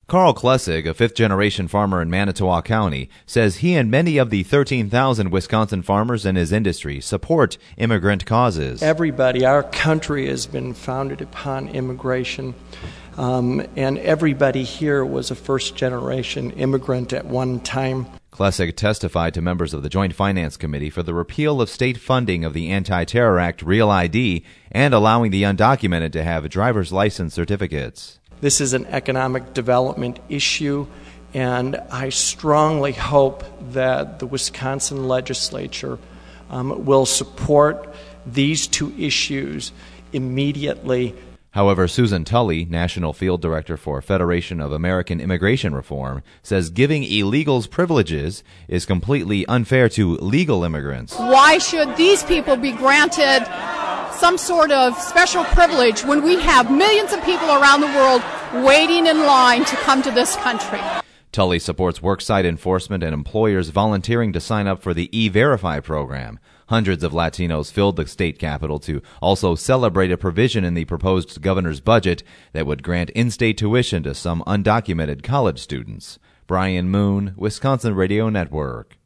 Carl Klessig, a fifth-generation farmer in Manitowoc County, says he and many of the 13,000 Wisconsin farmers in his industry support immigrant causes. Everybody, our country has been founded upon immigration, and everybody here was a first-generation immigrant at one time. Klessig testified to members of the Joint Finance Committee for the repeal of state funding of the Anti-Terror Act Real ID and allowing the undocumented to have driver's license certificates. This is an economic development issue, and I strongly hope that the Wisconsin legislature will support these two issues immediately. However, Susan Tully, National Field Director for Federation of American Immigration Reform, says giving illegals privileges is completely unfair to legal immigrants. Why should these people be granted some sort of special privilege when we have millions of people around the world waiting in line to come to this country? Tully supports worksite enforcement and employers volunteering to sign up for the E-Verify program. Hundreds of Latinos filled the state capitol to also celebrate a provision in the proposed governor's budget that would grant in-state tuition to some undocumented college students. Brian Moon, Wisconsin Radio Network.